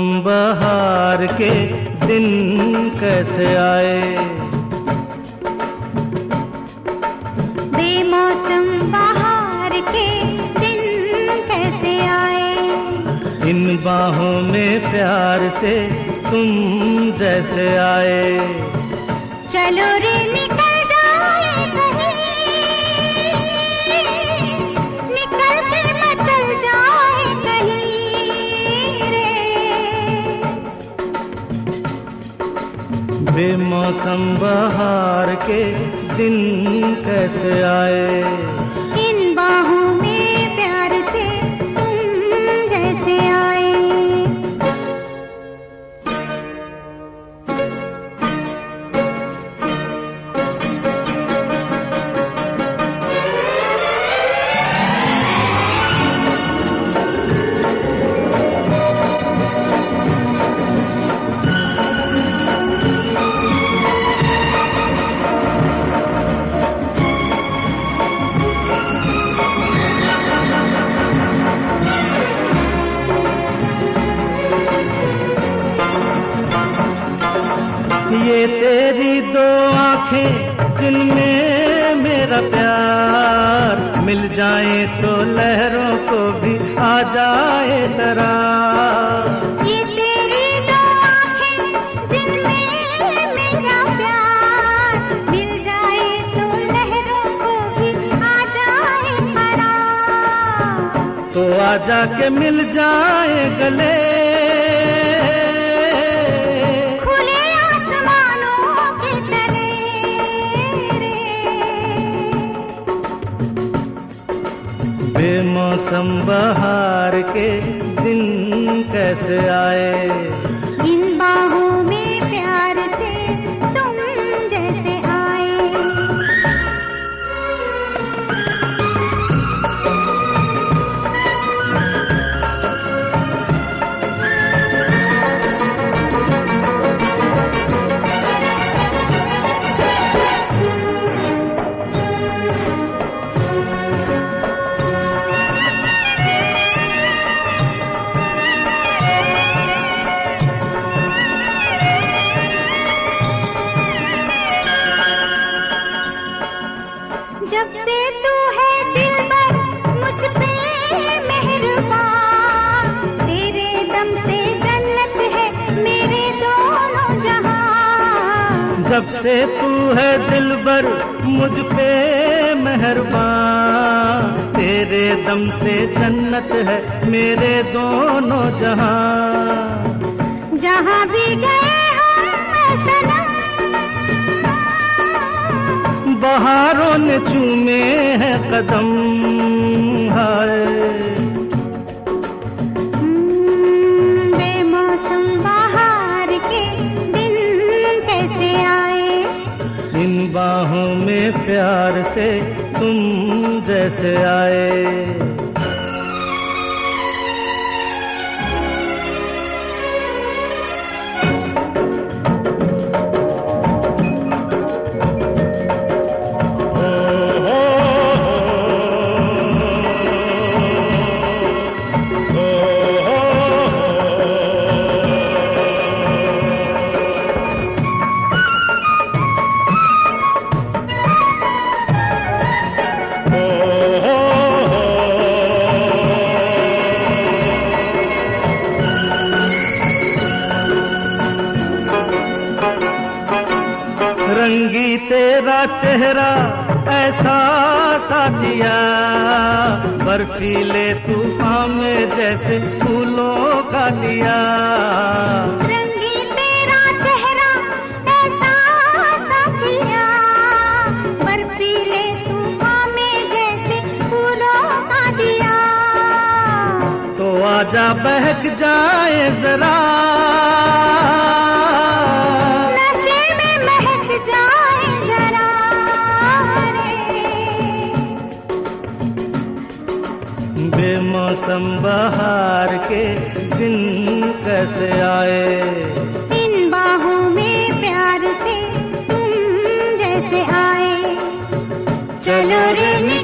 बेमौसम बहार के दिन कैसे आए, बेमौसम बहार के दिन कैसे आए। इन बाहों में प्यार से तुम जैसे आए। चलो रे निकल जाए कहीं, निकल के मचल जाए कहीं रे। बेमौसम बहार के दिन कैसे आए। इन बाहों में प्यार से तुम जैसे आए। ये तेरी दो आंखें जिनमें मेरा प्यार मिल जाए तो लहरों को भी आ जाए दरार। ये तेरी दो आंखें जिनमें मेरा प्यार मिल जाए तो लहरों को भी आ जाए करार। तो आजा के मिल जाए गले, बेमौसम बहार के दिन कैसे आए। इन बाहों में प्यार से तुम जैसे आए। जब से तू है दिलबर मुझ पे मेहरबान, तेरे दम से जन्नत है मेरे दोनों जहां। जब से तू है दिलबर मुझ पे मेहरबान, तेरे दम से जन्नत है मेरे दोनों जहां। जहां भी गए हम सनम, बहारों ने चूमे हैं कदम। हाय बेमौसम बहार के दिन कैसे आए। इन बाहों में प्यार से तुम जैसे आए। रंगी तेरा चेहरा ऐसा साथिया, बर्फीले तूफान में जैसे फूलों का दिया। रंगी तेरा चेहरा ऐसा साथिया, बर्फीले तूफान में जैसे फूलों का दिया। तो आजा बहक जाए जरा, बेमौसम बहार के दिन कैसे आए। इन बाहों में प्यार से तुम जैसे आए। चलो रे